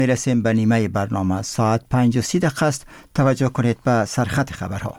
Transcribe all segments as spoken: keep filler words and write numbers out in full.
میرسیم به نیمه برنامه. ساعت پنج و سی دقیقه است. توجه کنید به سرخط خبرها.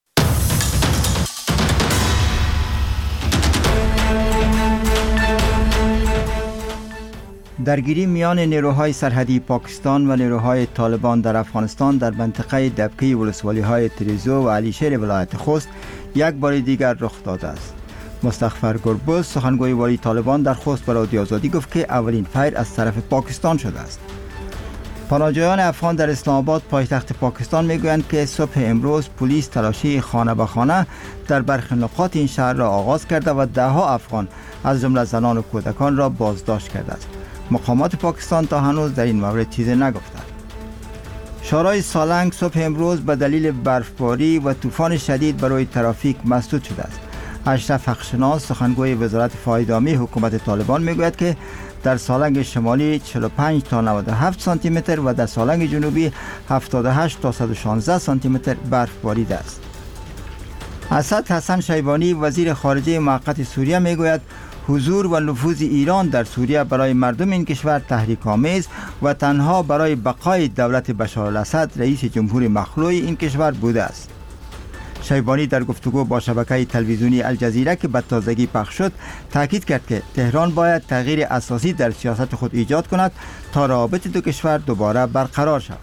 درگیری میان نیروهای سرحدی پاکستان و نیروهای طالبان در افغانستان در منطقه دبکی ولسوالی‌های تریزو و علیشهر ولایت خوست یک بار دیگر رخ داده است. مستغفر گربز، سخنگوی والی طالبان در خوست، به رادیو آزادی گفت که اولین فیر از طرف پاکستان شده است. پناهجویان افغان در اسلام آباد پایتخت پاکستان میگویند که صبح امروز پلیس تلاشی خانه به خانه در برخی نقاط این شهر را آغاز کرده و ده ها افغان از جمله زنان و کودکان را بازداشت کرده است. مقامات پاکستان تا هنوز در این مورد چیزی نگفتند. شورای سالنگ صبح امروز به دلیل برفباری و طوفان شدید برای ترافیک مسدود شده است. اشرف حقشناس، سخنگوی وزارت فاید عامی حکومت طالبان میگوید که در سالنگ شمالی چهل و پنج تا نود و هفت سانتی متر و در سالنگ جنوبی هفتاد و هشت تا صد و شانزده سانتی متر برف باریده است. اسد حسن شیبانی، وزیر خارجه موقت سوریه میگوید حضور و نفوذ ایران در سوریه برای مردم این کشور تحریک آمیز و تنها برای بقای دولت بشار الاسد رئیس جمهور مخلوع این کشور بوده است. شیبانی در گفتگو با شبکه تلویزیونی الجزیره که به تازگی پخش شد تاکید کرد که تهران باید تغییر اساسی در سیاست خود ایجاد کند تا روابط دو کشور دوباره برقرار شود.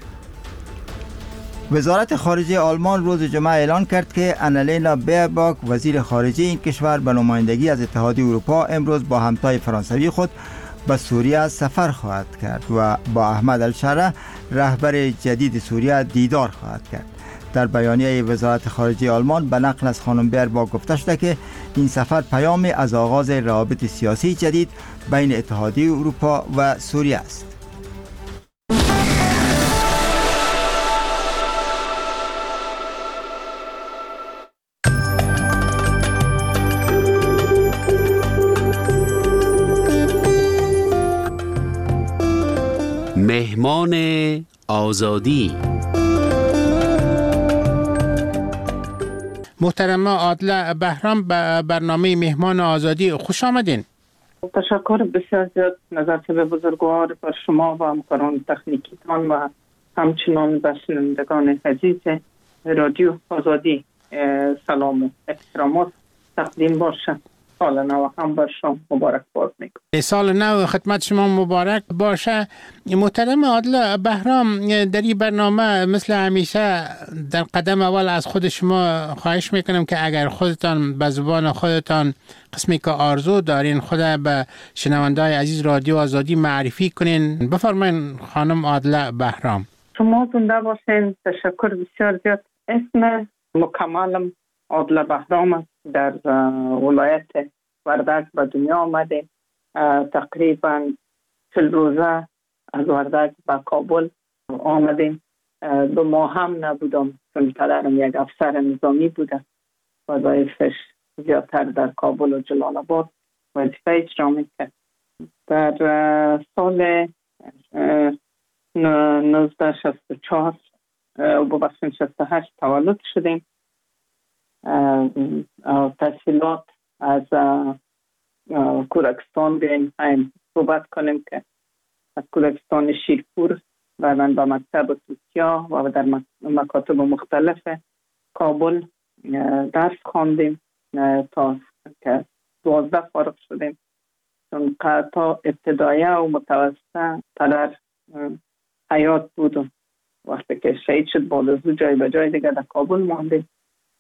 وزارت خارجه آلمان روز جمعه اعلان کرد که آنالینا بیرباک، وزیر خارجه این کشور، به نمایندگی از اتحادیه اروپا امروز با همتای فرانسوی خود به سوریه سفر خواهد کرد و با احمد الشره، رهبر جدید سوریه، دیدار خواهد کرد. در بیانیه وزارت خارجه آلمان به نقل از خانم بیرباک گفته شده که این سفر پیامی از آغاز روابط سیاسی جدید بین اتحادیه اروپا و سوریه است. مهمان آزادی. محترمه عادله بهرام، به برنامه مهمان آزادی خوش آمدین. تشکر بسیار زیاد نظرت به بزرگوار بر شما و همکاران تکنیکیتان و همچنان به شنوندگان عزیز رادیو آزادی سلام و احترامات تقدیم باشه. سال نو هم بر شما مبارک باد میگم. سال نو خدمت شما مبارک باشه. محترم عادله بهرام، در این برنامه مثل همیشه در قدم اول از خود شما خواهش میکنم که اگر خودتان به زبان خودتان قسمی که آرزو دارین خود به شنونده‌های عزیز رادیو آزادی معرفی کنین. بفرمایین خانم عادله بهرام. شما زنده باشین. تشکر بسیار زیاد. اسم مکملم عادله بهرام است. در ولایت وردک به دنیا آمده. تقریبا چل روزه از وردک به کابل آمدیم. دو ماه هم نبودم چون پدرم یک افسر نظامی بوده. وظایفش زیادتر در کابل و جلال آباد وظیفه اجرا میکرد. در سال نوزده شصت و چهار و ببخشید شصت و هشت تولد شدیم. تحصیلات از کودکستان بیاییم هم صحبت کنیم که از کودکستان شیرپور بعداً به مکتب توتیا و در مکاتب مختلف کابل درس خواندیم تا که دوازده فارغ شدیم. چون تا ابتدایه و متوسطه پدر حیات بود. وقتی که شهید شد بعد از او جای به جای دیگه در کابل ماندیم.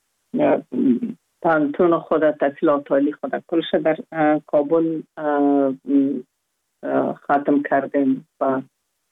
پانتون خود تحصیلات عالی خود کلش در کابل ختم کردیم و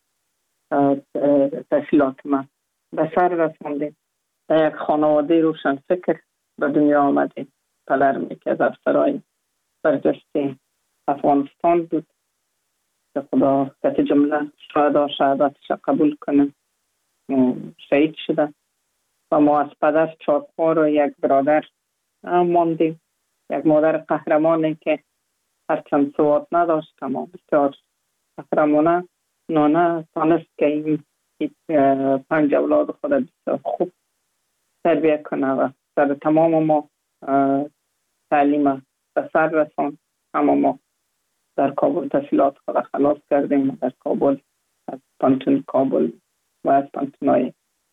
تحصیلات ما به سر رساندیم. در یک خانواده روشن فکر به دنیا آمدیم. پدرم یکی از افسرهای برجسته افغانستان بود که خدا کت جمله شهدا شهادتش قبول کنه شهید شده و ما از پدر چهار خواهر و یک برادر ماندیم. یک مادر قهرمانی که هرچند سواد نداشت اما بسیار قهرمانه نانه تانست که این پنج اولاد خود بسیار خوب تربیه کنه و در تمام ما تعلیم به سر رسان. اما ما در کابل تحصیلات خود خلاص کردیم و در کابل از پانتون کابل و از پانتون‌های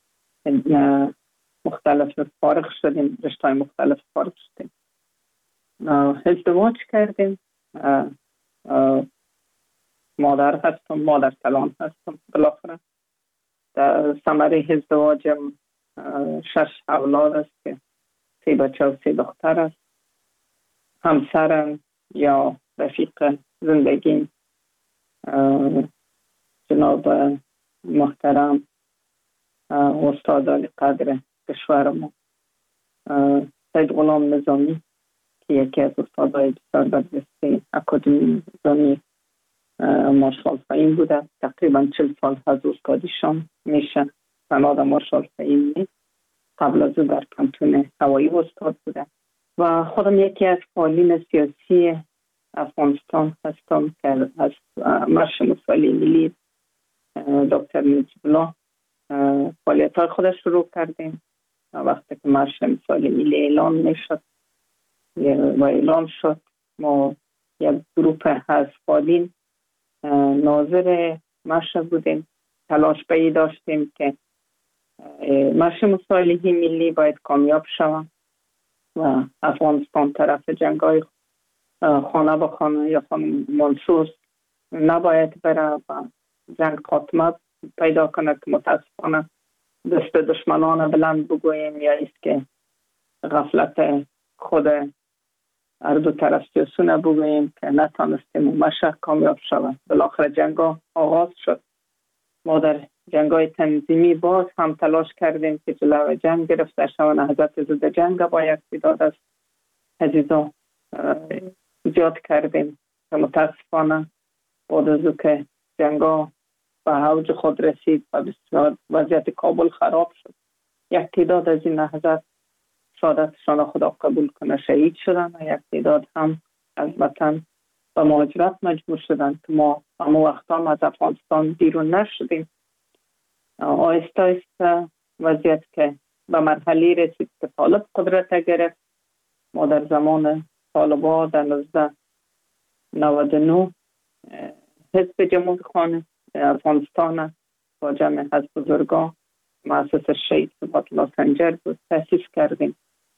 مختلف فارغ شدیم، رشته‌های مختلف فارغ شدیم. ازدواج کردیم. مادر هستم، مادر کلان هستم. بالاخره در ثمره ازدواجم شش اولاد است که سه بچه و سه دختر است. همسرم یا رفیق زندگیم جناب محترم استاد علی قدر کشورم سید غلام نظامی که یکی از استادای بسیار برجسته اکادمی نظامی مارشال فهیم بوده. تقریبا چل سال از استادیشان میشه. سناد مارشال فهیم نیست. قبل از او در پانتون هوایی استاد بوده و خودم یکی از فعالین سیاسی افغانستان هستم که از مرش مسائل ملی دکتر نجیب الله فعالیت های خودش شروع کردیم. وقتی که مرش مسائل ملی اعلان میشد و اعلان شد، ما یک گروپ از فعالین ناظر مرش بودیم. تلاش به داشتیم که مرش مسائل ملی باید کامیاب شود و افغانستان طرف جنگای خانه به خانه یا خانه منصوص نباید بره و جنگ خاتمه پیدا کنه که متاسفانه دست دشمنان بلند بگوییم یا است که غفلت خود هر دو طرف سیاسونه بگوییم که نتانستیم مشه کامیاب شود. بالاخره جنگ آغاز شد. ما در جنگای تنظیمی باز هم تلاش کردیم که جلوی جنگ گرفته شود. نهضت ضد جنگ با یک تعداد از عزیزان ایجاد کردیم که متاسفانه بعد از که جنگا به اوج خود رسید و بسیار وضعیت کابل خراب شد، یک تعداد از این نهضت شهادتشان خدا قبول کنه شهید شدن و یک تعداد هم از وطن به مهاجرت مجبور شدن که ما همه وقت هم از افغانستان بیرون نشدیم. آهسته آهسته وضعیت که به مرحله رسید که طالب قدرت گرفت. ما در زمان طالبا در نوزده نود و نه حزب جمهوری خانه افغانستان با جمع از بزرگان مؤسس شهید صبات الله سنجر بود تأسیس کردیم.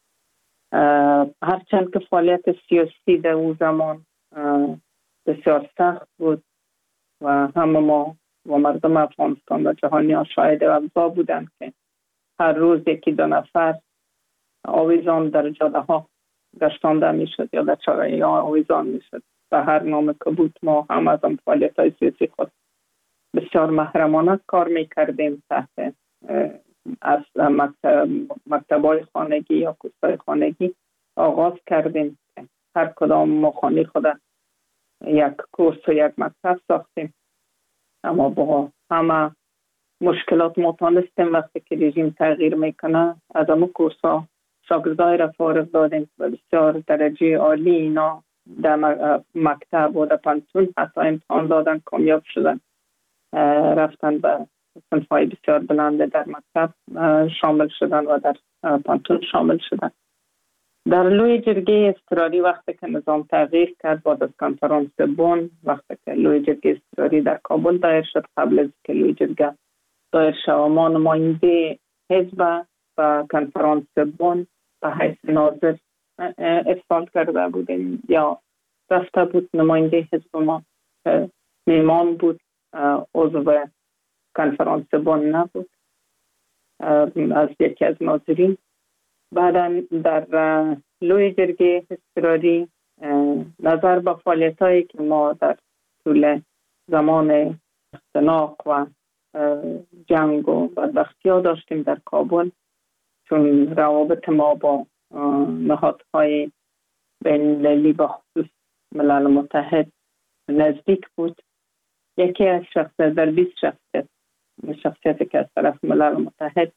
هرچند که فعالیت سیاسی در اون زمان بسیار سخت بود و همه ما و مردم افغانستان و جهانی شاهد و ابزار بودند که هر روز یکی دو نفر آویزان در جاده ها گشتانده می شد یا در چاره ها آویزان می شد. به هر نام که بود ما هم از آن فعالیت های سیاسی خود بسیار محرمانه کار می کردیم. تحت از مکتب مکتبای خانگی یا کورسای خانگی آغاز کردیم. هر کدام ما خانه خود یک کورس و یک مکتب ساختیم، اما با همه مشکلات ما تانستیم وقتی که رژیم تغییر میکنه از همه کورس ها شاگردای را فارغ دادیم و بسیار درجه عالی اینا در مکتب و در پانتون حتی امتحان دادن، کامیاب شدن، رفتن به صنف‌های بسیار بلند در مکتب شامل شدن و در پانتون شامل شدن. در لوی جرگه اضطراری وقتی که نظام تغییر کرد بعد از کنفرانس بن، وقتی که لوی جرگه اضطراری در کابل دایر شد، قبل از که لوی جرگه دایر شد ما نماینده حزب و کنفرانس بن به حیث ناظر ارسال کرده بودیم یا رفته بود. نماینده حزب ما میمان بود، عضو کنفرانس بن نبود، از یکی از ناظرین. بعدا در لوی جرگه اضطراری نظر به فعالیت هایی که ما در طول زمان اختناق و جنگ و بدبختی ها داشتیم در کابل، چون روابط ما با نهادهای بین المللی با خصوص ملل متحد نزدیک بود. یکی از شخصیت در بیست شخصیت شخصیتی که از طرف ملل متحد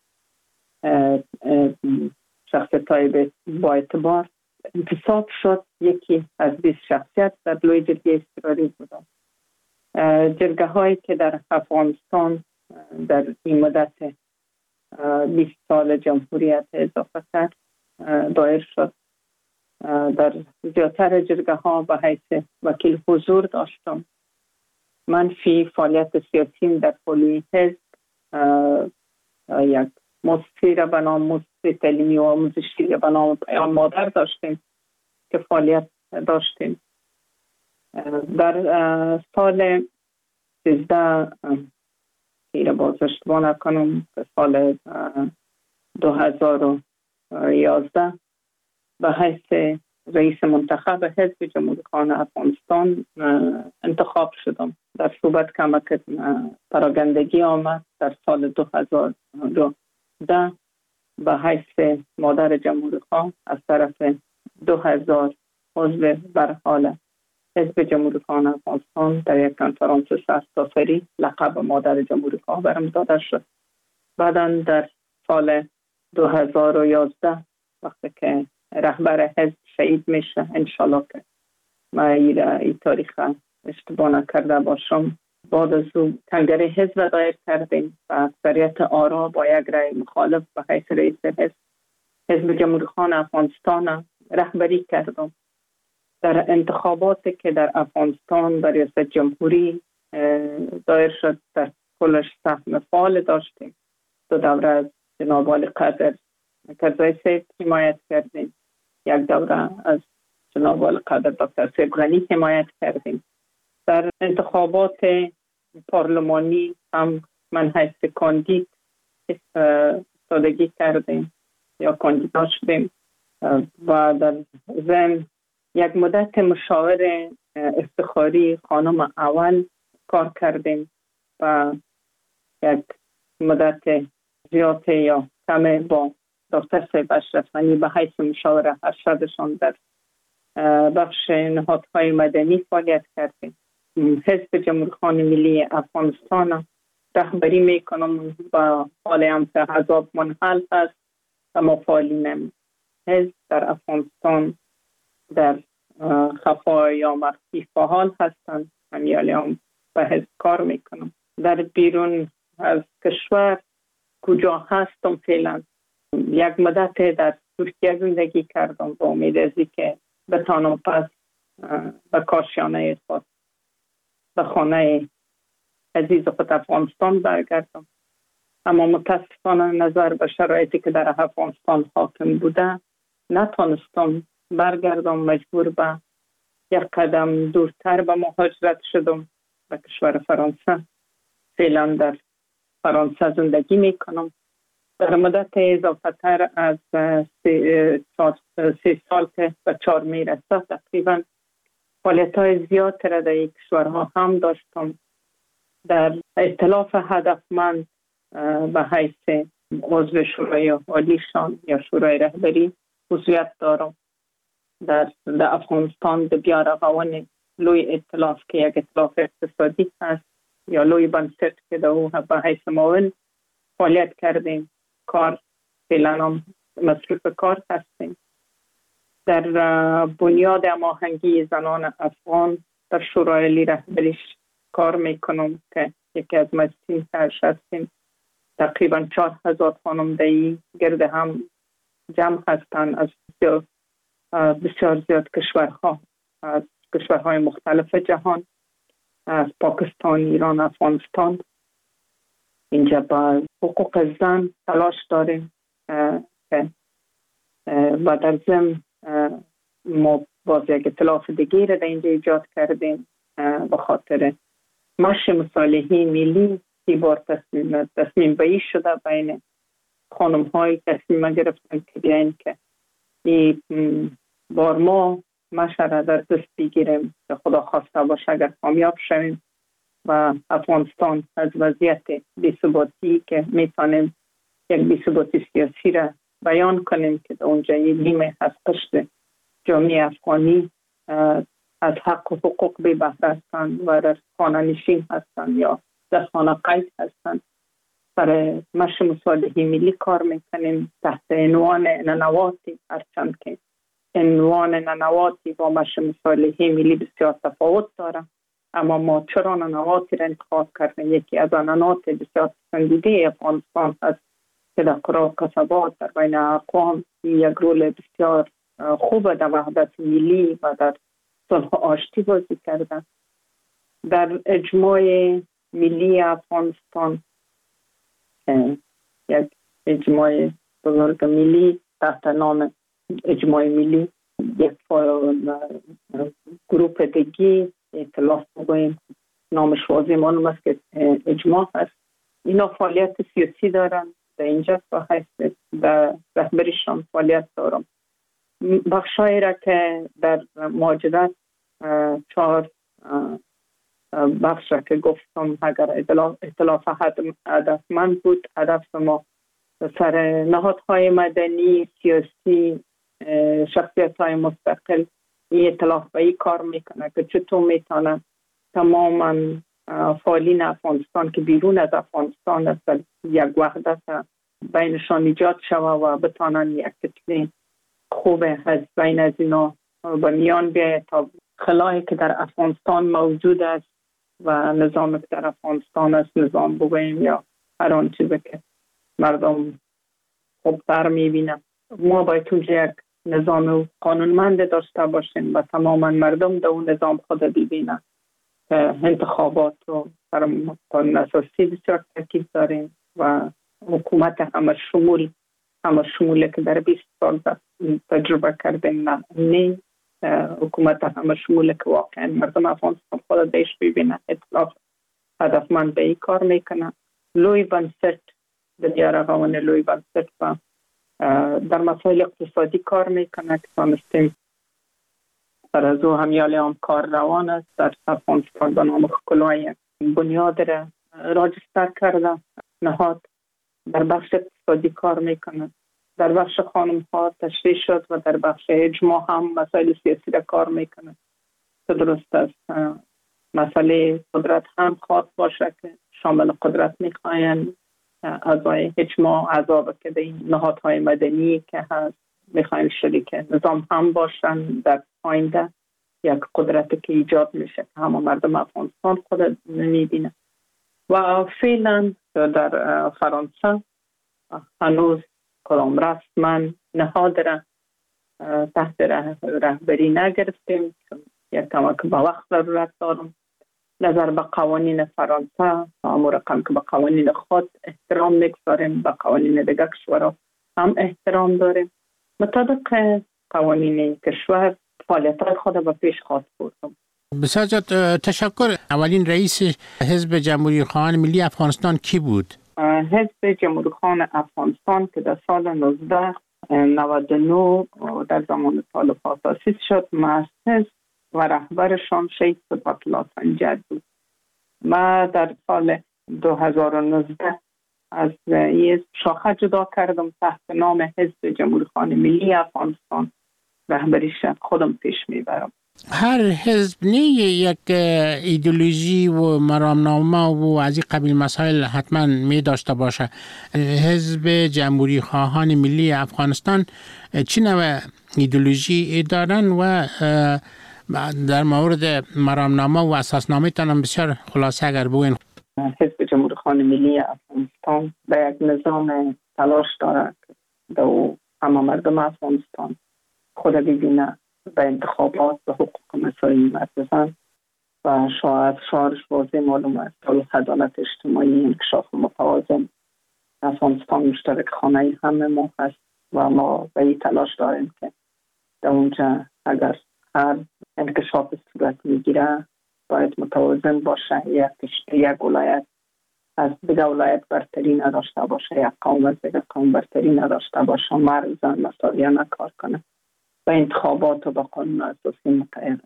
شخصیت های با اعتبار انتصاب شد، یکی از بیست شخصیت در لوی جرگه اضطراری بودند. جرگه هایی که در افغانستان در این مدت بیست سال جمهوریت اضافه کرد دایر شد. در زیادتر جرگه ها به حیث وکیل حضور داشتم من فی فعالیت سیاسی در پلی حزب یک مؤسسه را به نام مؤسسه تعلیمی و آموزشی را به نام پیام مادر داشتیم که فعالیت داشتیم. در سال سیزده که باز اشتباه نکنم سال دو هزار و یازده به حیث رئیس منتخب حزب جمهوری خواهان افغانستان انتخاب شدم. در صحبت کمک پراگندگی آمد در سال دو هزار و ده به حیث مادر جمهوری خواه از طرف دو هزار عضو برحال حزب جمهوری خواهان افغانستان در یک کنفرانس سرتاسری لقب مادر جمهوری خواه برم داده شد. بعدا در سال دو هزار و یازده وقتی که رهبر حزب شهید میشه، انشالله که ما این تاریخ اشتباه نکرده باشم، بعد از او کنگره حزب دایر کردیم و اکثریت آرا با یک رأی مخالف به حیث رئیس حزب حزب جمهوری خواهان افغانستان رهبری کردم. در انتخاباتی که در افغانستان در ریاست جمهوری دایر شد در کلش سهم فعال داشتیم. دو دوره از جناب والی قدر کرزی صاحب حمایت کردیم، یک دوره از جناب والی قدر دکتر صاحب غنی حمایت کردیم. در انتخابات پارلمانی هم من حیث کاندید استادگی کردیم یا کاندیدا شدیم و در ضمن یک مدت مشاور افتخاری خانم اول کار کردیم و یک مدت زیاد یا کم با دکتر صاحب اشرف غنی به حیث مشاور ارشدشان در بخش نهادهای مدنی فعالیت کردیم. حزب جمهوری خواهان ملی افغانستان رهبری میکنم و حال هم که حزب منحل هست و مفعالین حزب در افغانستان در خفا یا مخفی فعال هستند. من هم به حزب کار میکنم. در بیرون از کشور کجا هستم فعلا؟ یک مدت در ترکیه زندگی کردم با امید ازی که بتانم پس به کاشانه خود به خانه عزیز خود افغانستان برگردم، اما متاسفانه نظر به شرایطی که در افغانستان حاکم بوده نتانستم برگردم. مجبور به یک قدم دورتر به مهاجرت شدم به کشور فرانسه. فعلا در فرانسه زندگی میکنم. در مدت اضافه تر از سه, سه سال که به چهار میرسه تقریبا فعالیت های زیاد را در یک کشورها هم داشتم. در ائتلاف هدفمند به حیث عضو شورای عالیشان یا شورای رهبری عضویت دارم. در, در افغانستان در بیارغون لوی ائتلاف که یک ائتلاف اقتصادی هست یا لوی بنسټ که در او به حیث معاون فعالیت کردیم. کار فعلا هم مصروف کار هستیم. در بنیاد هماهنگی زنان افغان در شورای عالی رهبریش کار میکنم که یکی از مجلسین سرش هستیم. تقریبا چهار هزار خانمدهی گرد هم جمع هستند از بسیار, بسیار زیاد کشورها، از کشورهای مختلف جهان، از پاکستان، ایران، افغانستان. اینجا با حقوق زن تلاش داریم و در ضمن ما باز یک ائتلاف دیگه را در اینجا ایجاد کردیم به خاطر مشی مصالحه ملی که بار تصمیم تصمیم بایی شده بین خانم های تصمیم گرفتن که بیاین که این بار ما مش را در دست بگیریم که خدا خواسته باشه اگر کامیاب شویم و افغانستان از وضعیت بی‌ثباتی که میتونیم یک بی‌ثباتی سیاسی را بیان کنیم که در اونجا نیمه از قشر جامعه افغانی از حق و حقوق بی بهره هستند و در خانه نشین هستند یا در خانه قید هستند. برای مشی مصالحه ملی کار میکنیم تحت عنوان ننواتی، هرچند که عنوان ننواتی با مشی مصالحه ملی بسیار تفاوت داره، اما ما چرا ننواتی را انتخاب کردیم؟ یکی از ننوات بسیار پسندیده افغانستان هست که در قرى و قصبات در بین اقوام یک رول بسیار خوب در وحدت ملی و در صلح و آشتی بازی کردن. در اجماع ملی افغانستان، یک اجماع بزرگ ملی تحت نام اجماع ملی، یک گروپ دیگی ائتلاف بگوییم نامش واضح معلوم است که اجماع هست. اینا فعالیت سیاسی دارن در اینجا و هست در رهبریشان فعالیت دارم. بخشایی را که در مهاجرت چهار بخش را که گفتم اگر ائتلاف هدفمند بود، هدف ما سر نهادهای مدنی سیاسی شخصیت های مستقل این ائتلاف به این کار میکنه که چطور میتونه تماما فعالین افغانستان که بیرون از افغانستان است یک وحدت بینشان ایجاد شوه و بتانن یک کتله خوب از بین از اینا به میان بیاید تا خلایی که در افغانستان موجود است و نظامی که در افغانستان است، نظام بگوییم یا هر آن چیزی که مردم خوبتر میبینن، ما باید اونجا یک نظام قانونمند داشته باشیم و تماما مردم در اون نظام خود ببینن. انتخابات رو بر قانون اساسی بسیار تاکید داریم و حکومت همه شمول همه شمولی که در بیست سال تجربه کردیم، نه نه حکومت همه شمولی که واقعا مردم افغانستان خود دیش ببینه، اطلاف هدفمند به این کار میکنه. لوی بنسٹ در رقمان لوی بنسٹ و در مسائل اقتصادی کار میکنه که تانستیم در از او همیال هم کار روان است. در افغانستان به نام کلاه بنیاد را راجستر کرده نهاد در بخش اقتصادی کار میکنه. در بخش خانم ها تشریح شد و در بخش اجماع هم مسائل سیاسی را کار میکنه. درست است مسئله قدرت هم خواهد باشه که شامل قدرت میخواین اعضای اجماع، اعضا که به این نهادهای مدنی که هست میخواین شریک نظام هم باشن در آینده. یک قدرتی که ایجاد میشه که همه مردم افغانستان خود میبینه. و فعلا در فرانسه هنوز کدام رسما نهاد را تحت رهبری نگرفتیم چون یک کمک به وقت ضرورت دارم. نظر به قوانین فرانسه امور رقم که به قوانین خود احترام میگذاریم، به قوانین دیگر کشورها هم احترام داریم. مطابق قوانین کشور فعالیت خود به پیش خواهد بردم. بسیار تشکر. اولین رئیس حزب جمهوری خواهان ملی افغانستان کی بود؟ حزب جمهوری خواهان افغانستان که در سال نوزده نود و نه در زمان طالبان تأسیس شد، مؤسس و رهبرشان شیخ صفت الله سنجر بود. ما در سال دو هزار و نوزده از این شاخه جدا کردم تحت نام حزب جمهوری خواهان ملی افغانستان، رهبریش خودم پیش میبرم. هر حزب نه یک ایدئولوژی و مرامنامه و از این قبیل مسائل حتما می داشته باشه. حزب جمهوری خواهان ملی افغانستان چی نوع ایدئولوژی دارن و در مورد مرامنامه و اساسنامه تان بسیار خلاصه اگر بگوین؟ حزب جمهوری خواهان ملی افغانستان به یک نظام تلاش داره که همه مردم افغانستان خود ببینه به انتخابات و حقوق مساوی مردم و شاید شعارش واضح معلوم است صلح، عدالت اجتماعی، انکشاف متوازن. افغانستان مشترک خانه همه ما هست و ما به این تلاش داریم که در اونجا اگر هر انکشاف صورت میگیره باید متوازن باشه. یک یک ولایت از دیگر ولایت برتری نداشته باشه، یک قوم از دیگر قوم برتری نداشته باشه، مرد زن مساویانه نکار کنه. و انتخابات و با قانون اساسی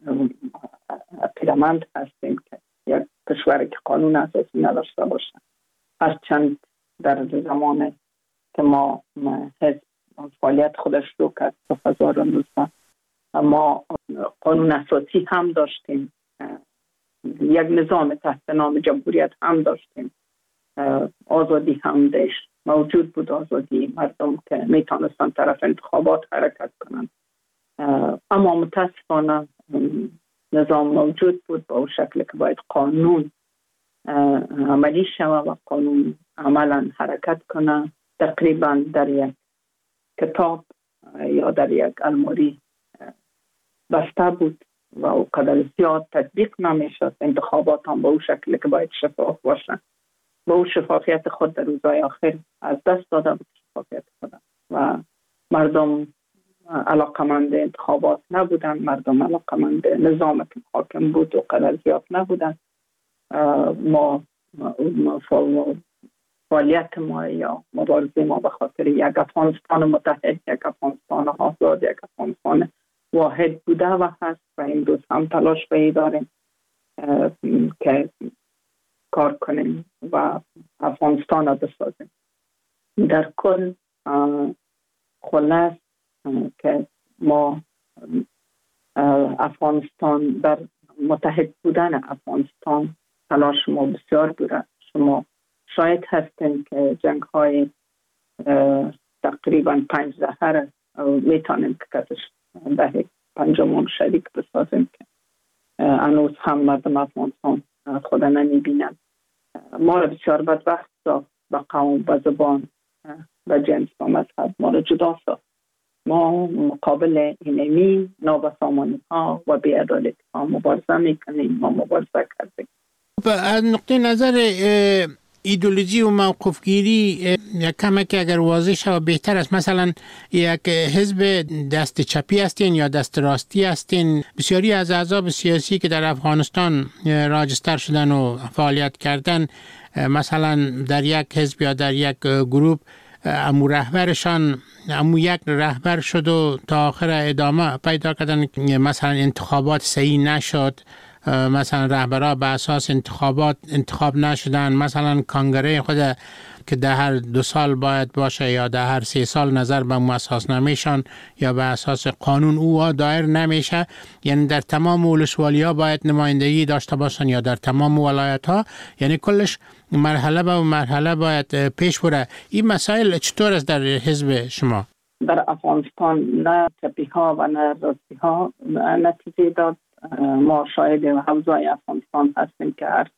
پیرامند هستیم که یک کشوری که قانون اساسی نداشته باشه. هرچند در زمان که ما حزب فعالیت خودش رو کرد دو هزار و نوزده ما قانون اساسی هم داشتیم، یک نظام تحت نام جمهوریت هم داشتیم، آزادی هم داشت موجود بود، آزادی مردم که میتونستن طرف انتخابات حرکت کنند. اما متاسفانه نظام موجود بود با شکل که باید قانون عملی شود و قانون عملا حرکت کنه. تقریبا در یک کتاب یا در یک الماری بسته بود و اونقدر زیاد تطبیق نمیشد. انتخابات هم به اون شکلی که باید شفاف باشن، به اون شفافیت خود در روزهای آخر از دست داده بود شفافیت خود و مردم علاقمند انتخابات نبودن، مردم علاقمند نظام که حاکم بود و قدر زیاد نبودن. ما فعالیت ما یا مبارزه ما به خاطر یک افغانستان متحد، یک افغانستان آزاد، یک افغانستان واحد بوده و هست و امروز هم تلاش به داریم که کار کنیم و افغانستان را بسازیم. در کل خلاص که ما افغانستان در متحد بودن افغانستان تلاش ما بسیار بوده. شما شاید هستیم که جنگ های تقریبا پنج دهه میتونیم که کسش ده پنجمون شریک بسازیم که هنوز هم مردم افغانستان خود نمیبینن. ما را بسیار بدبخت ساخت، به قوم، به زبان، به جنس و مذهب ما را جدا ساخت. ما مقابل اینمی نابسامانی ها و بی‌عدالتی ها مبارزه میکنیم، ما مبارزه کردیم. از نقطه نظر ایدئولوژی و موقفگیری یک کمک اگر واضح شود بهتر است. مثلا یک حزب دست چپی هستین یا دست راستی هستین؟ بسیاری از احزاب سیاسی که در افغانستان راجستر شدن و فعالیت کردن، مثلا در یک حزب یا در یک گروه امو رهبرشان امو یک رهبر شد و تا آخر ادامه پیدا کردن، مثلا انتخابات صحیح نشد، مثلا رهبرها به اساس انتخابات انتخاب نشدن، مثلا کنگره خود که در هر دو سال باید باشه یا در هر سه سال نظر به اساس نمیشن یا به اساس قانون او دایر نمیشه. یعنی در تمام ولسوالی ها باید نمایندگی داشته باشن یا در تمام ولایت ها، یعنی کلش مرحله به مرحله باید پیش بره. این مسائل چطور است در حزب شما؟ در افغانستان نه چپی ها و نه راستی ها نتیجه داد. ما شاید حوزه افغانستان هستیم که هر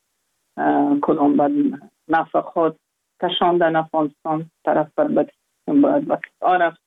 کدام به نفع خود کشاندن افغانستان طرف بر بد باید وقت رفت.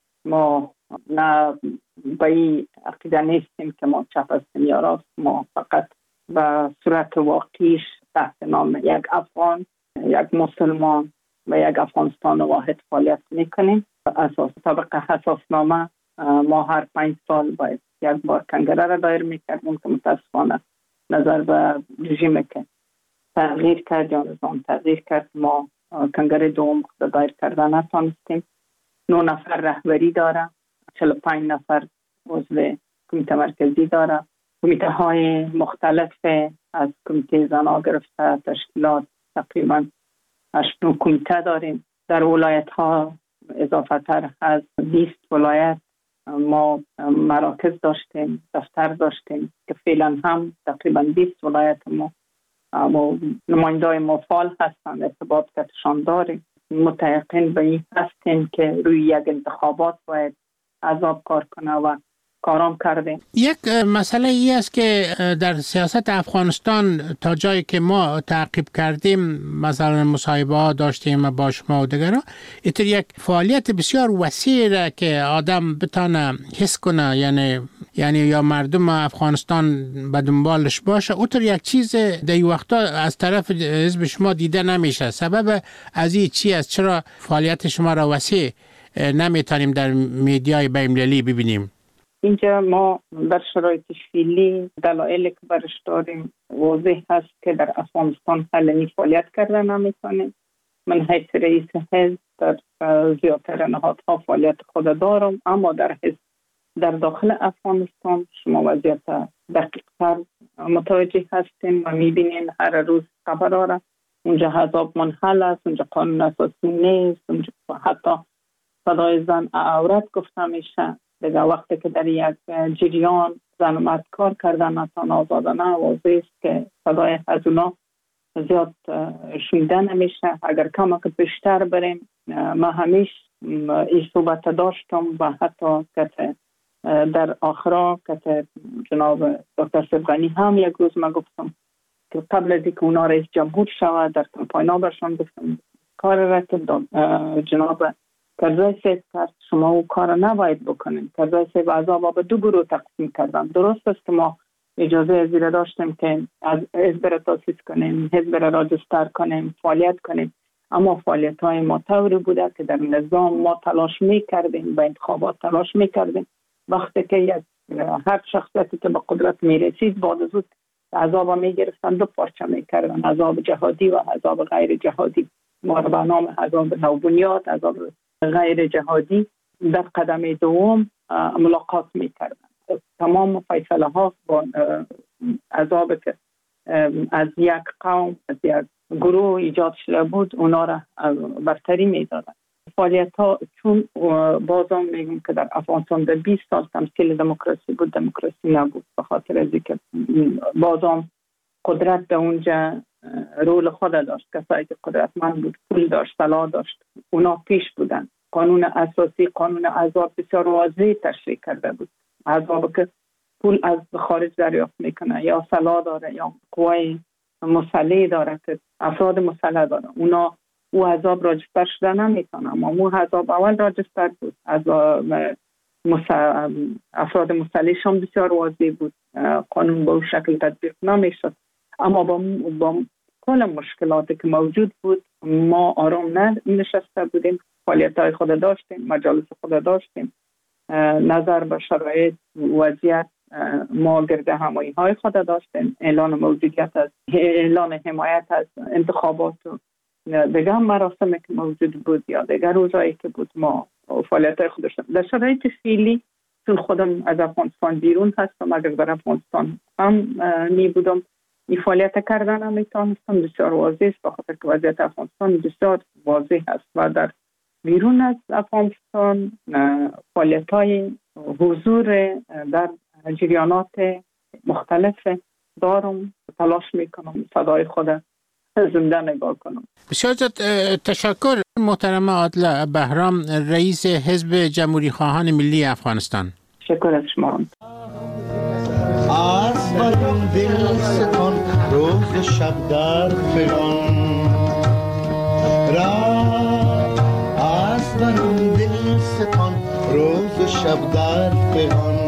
ما نه به این عقیده نیستیم که ما چپ هستیم یا راست. ما فقط به صورت واقعیش تحت نام یک افغان، یک مسلمان و یک افغانستان واحد فعالیت میکنیم. اساس طبق اساسنامه ما هر پنج سال باید یک بار کنگره را دایر میکردیم که متاسفانه نظر به رژیم که تغییر کرد یا نظام تغییر کرد ما کنگره دوم دایر کردن نتانستیم. نه نفر رهبری داره، چهل و پنج نفر عضو کمیته مرکزی داره. کمیته های مختلف از کمیته زنا گرفته تشکیلات تقریبا هشت نو کمیته داریم. در ولایت ها اضافه تر از بیست ولایت ما مراکز داشتیم، دفتر داشتیم که فعلا هم تقریبا بیست ولایت ما نمایندای ما فعال هستند، ارتباط کتشان داریم. متیقن به این هستیم که روی یک انتخابات باید عذاب کار کنه و کارام کردیم. یک مسئله ای است که در سیاست افغانستان تا جایی که ما تعقیب کردیم، مثلا مصاحبه ها داشتیم با شما و دیگران، اینطور یک فعالیت بسیار وسیع که آدم بتانه حس کنه، یعنی یعنی یا مردم افغانستان به دنبالش باشه. اونطور یک چیز در این وقتا از طرف حزب شما دیده نمیشه. سبب از این چی است؟ چرا فعالیت شما را وسیع نمیتونیم در میدیای بین‌المللی ببینیم؟ اینجا ما در شرایط فعلی دلایلی که برش داریم واضح هست که در افغانستان علنی فعالیت کردن نمیتونیم. من حیث رئیس حزب در زیادتر نهادها فعالیت خود دارم، اما در حزب در داخل افغانستان شما وضعیت دقیق‌تر متوجه هستیم و میبینین هر روز خبر داره. اونجا حزاب منحل است، اونجا قانون اساسی نیست، اونجا حتی صدای زن عورت گفته میشه. دیگه وقتی که در یک جریان زن و مرد کار کردن نتان آزادانه واضح است که صدای از اونا زیاد شنیده نمیشه. اگر کم که بیشتر بریم، ما همیش این صحبت داشتم و حتی که در آخرا که جناب دکتر صبغانی هم یک روز ما گفتم که قبل از اینکه اونا رئیس جمهور شود در کمپاین برشان گفتم کار را که جناب کرزای صاحب کرد، شما او کار نباید بکنین. کرزای صاحب عذاب به دو گروه تقسیم کردن. درست است که ما اجازه ازیره داشتیم که از حزب را تاسیس کنیم، حزب را راجستر کنیم، فعالیت کنیم، اما فعالیت های ما طوری بوده که در نظام ما تلاش می کردیم، به انتخابات تلاش می کردیم. وقتی که یک هر شخصیتی که به قدرت می رسید بعد از اون عذاب می گرفتن، دو پارچه می کردن، عذاب جهادی و عذاب غیر جهادی. ما را به نام عذاب نوبنیاد، عذاب غیر جهادی در قدم دوم ملاقات می کردن. تمام فیصله ها با عذاب که از یک قوم، از یک گروه ایجاد شده بود، اونا را برتری می دادن. فعالیت ها چون بازم میگم که در افغانستان در بیست سال تمثیل دموکراسی بود، دموکراسی نبود، به خاطر از اینکه بازم قدرت به اونجا رول خود داشت. کسایی که قدرتمند بود، پول داشت، طلا داشت، اونا پیش بودن. قانون اساسی، قانون عذاب بسیار واضح تشریح کرده بود. عذاب که پول از خارج دریافت میکنه یا طلا داره یا قوای مسلح داره که افراد مسلح داره، اونا او عذاب راجستر شده نمیتونه. اما او عذاب اول راجستر بود. از افراد مسلحش هم بسیار واضح بود. قانون به اون شکل تطبیق نمیشد. اما با, با کل مشکلاتی که موجود بود ما آرام نشسته بودیم. فعالیت های خود داشتیم، مجالس خود داشتیم، نظر به شرایط وضعیت ما گرده همایی های خود داشتیم، اعلان موجودیت از اعلان حمایت از انتخابات و دیگر مراسمی که موجود بود یا دیگر روزایی که بود ما فعالیت های خود داشتیم. در شرایط فعلی چون خودم از افغانستان بیرون هستم، اگر در افغانستان هم می بودم این فعالیت کردن هم میتونستم. بسیار واضح است بخاطر که وضعیت افغانستان بسیار واضح است و در بیرون از افغانستان فعالیت های حضور در جریانات مختلف دارم، تلاش میکنم صدای خود زنده نگاه کنم. بسیار تشکر محترم عادله بهرام، رئیس حزب جمهوری خواهان ملی افغانستان. شکر از شما. از برون دل ستان روز شب در فغان را، از برون دل ستان روز شب در فغان.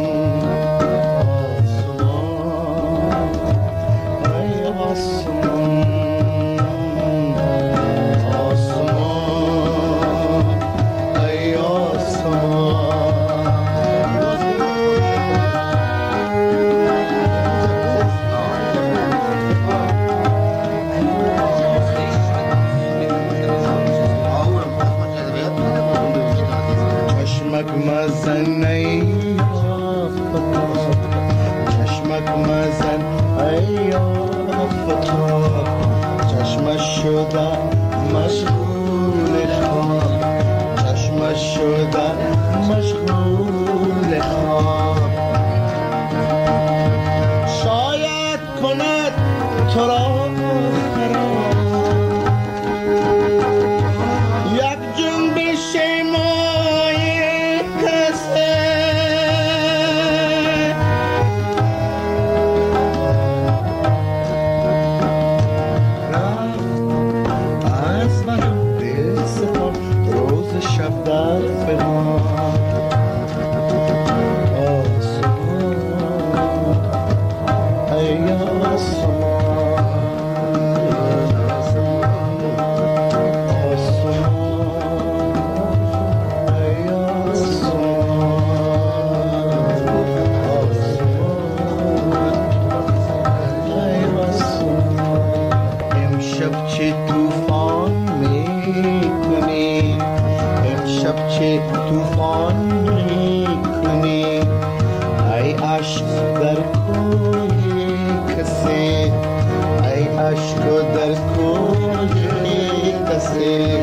اشک در کوی کسی